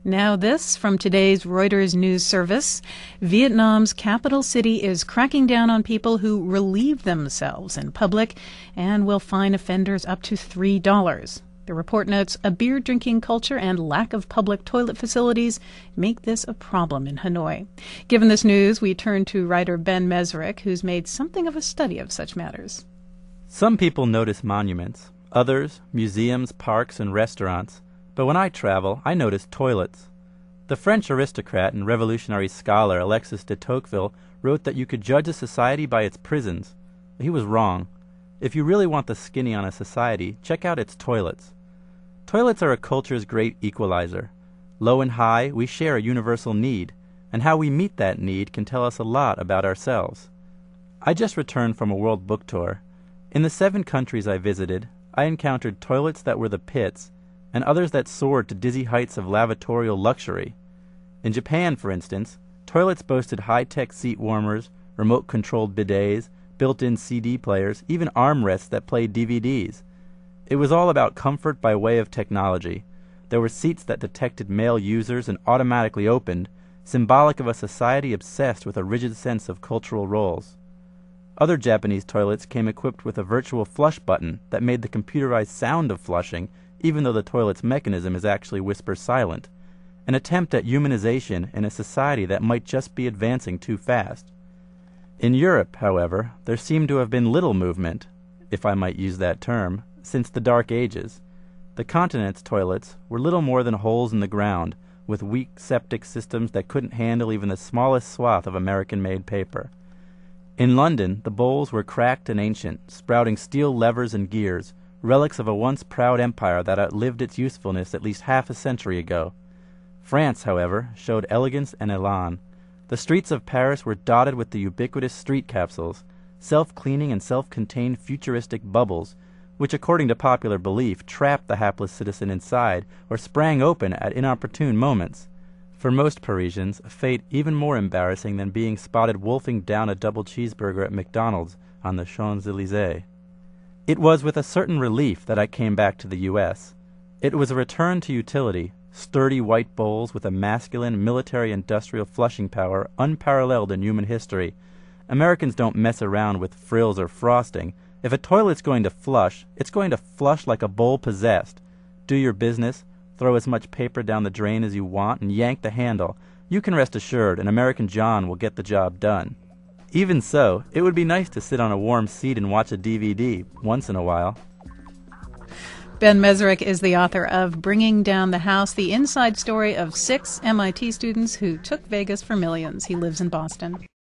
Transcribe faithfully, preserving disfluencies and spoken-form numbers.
Now this from today's Reuters news service. Vietnam's capital city is cracking down on people who relieve themselves in public and will fine offenders up to three dollars. The report notes a beer-drinking culture and lack of public toilet facilities make this a problem in Hanoi. Given this news, we turn to writer Ben Mezrich, who's made something of a study of such matters. Some people notice monuments, others museums, parks, and restaurants. But when I travel, I notice toilets. The French aristocrat and revolutionary scholar Alexis de Tocqueville wrote that you could judge a society by its prisons. He was wrong. If you really want the skinny on a society, check out its toilets. Toilets are a culture's great equalizer. Low and high, we share a universal need, and how we meet that need can tell us a lot about ourselves. I just returned from a world book tour. In the seven countries I visited, I encountered toilets that were the pits, and others that soared to dizzy heights of lavatorial luxury. In Japan, for instance, toilets boasted high-tech seat warmers, remote-controlled bidets, built-in C D players, even armrests that played D V Ds. It was all about comfort by way of technology. There were seats that detected male users and automatically opened, symbolic of a society obsessed with a rigid sense of cultural roles. Other Japanese toilets came equipped with a virtual flush button that made the computerized sound of flushing, even though the toilet's mechanism is actually whisper silent, an attempt at humanization in a society that might just be advancing too fast. In Europe, however, there seemed to have been little movement, if I might use that term, since the Dark Ages. The continent's toilets were little more than holes in the ground, with weak septic systems that couldn't handle even the smallest swath of American-made paper. In London, the bowls were cracked and ancient, sprouting steel levers and gears, relics of a once proud empire that outlived its usefulness at least half a century ago. France, however, showed elegance and elan. The streets of Paris were dotted with the ubiquitous street capsules, self-cleaning and self-contained futuristic bubbles, which according to popular belief trapped the hapless citizen inside or sprang open at inopportune moments. For most Parisians, a fate even more embarrassing than being spotted wolfing down a double cheeseburger at McDonald's on the Champs-Élysées. It was with a certain relief that I came back to the U S It was a return to utility, sturdy white bowls with a masculine military-industrial flushing power unparalleled in human history. Americans don't mess around with frills or frosting. If a toilet's going to flush, it's going to flush like a bowl possessed. Do your business, throw as much paper down the drain as you want, and yank the handle. You can rest assured an American John will get the job done. Even so, it would be nice to sit on a warm seat and watch a D V D once in a while. Ben Mezrich is the author of Bringing Down the House, the inside story of six M I T students who took Vegas for millions. He lives in Boston.